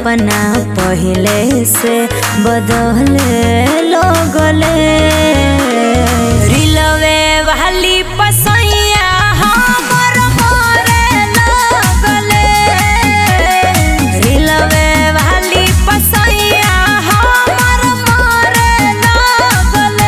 अपना पहले से बदले लगले रिलवे वाली पसैया हमर मोरे लगले रिलवे वाली पसैया हमर मोरे लगले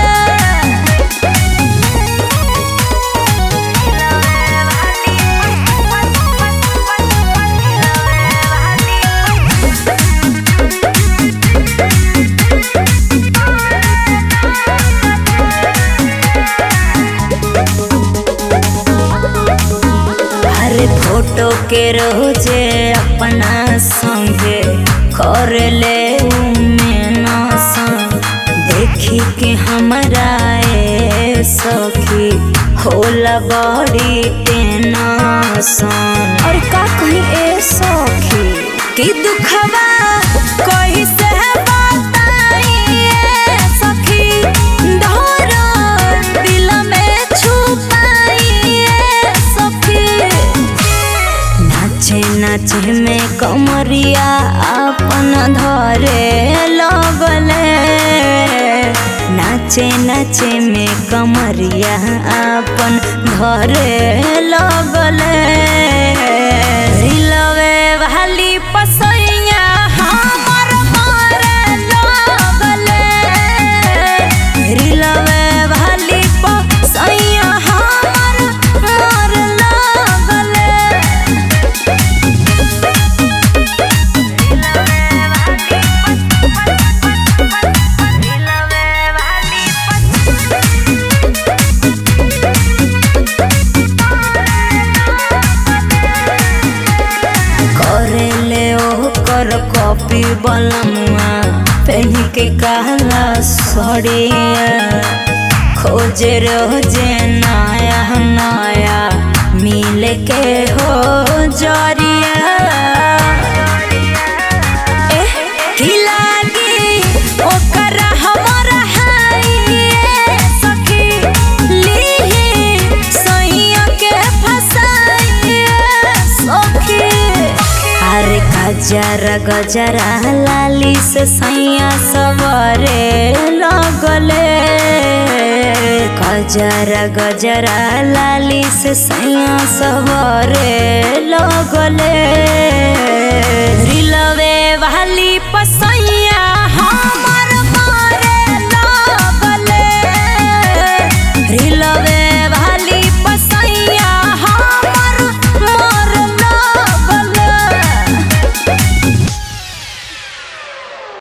फोटो के रोजे अपना संगे कर ले देखी के हमरा सखी होला बड़ी टेंशन और का कही ए सखी कि दुखवा कहीं से बताई सखी धर दिल में छुपाई सखी नाचे में कमरिया अपन धरे लगले नाचे में कमरिया अपन धरे लगले रिलवे वाली पसैया हमर मोरे लगले रिलवे वाली पसैया हमर मोरे लगले कॉपी बलमुआ पहन के कहला सड़िया खोजे रोजे नया नया मिल के हो जरिया खिलागी ओकर हमरा सखी लीही सैया के फसाई सखी अरे गजरा लाली से सैया सवरे लगले गजरा लाली से सैया सवरे लगले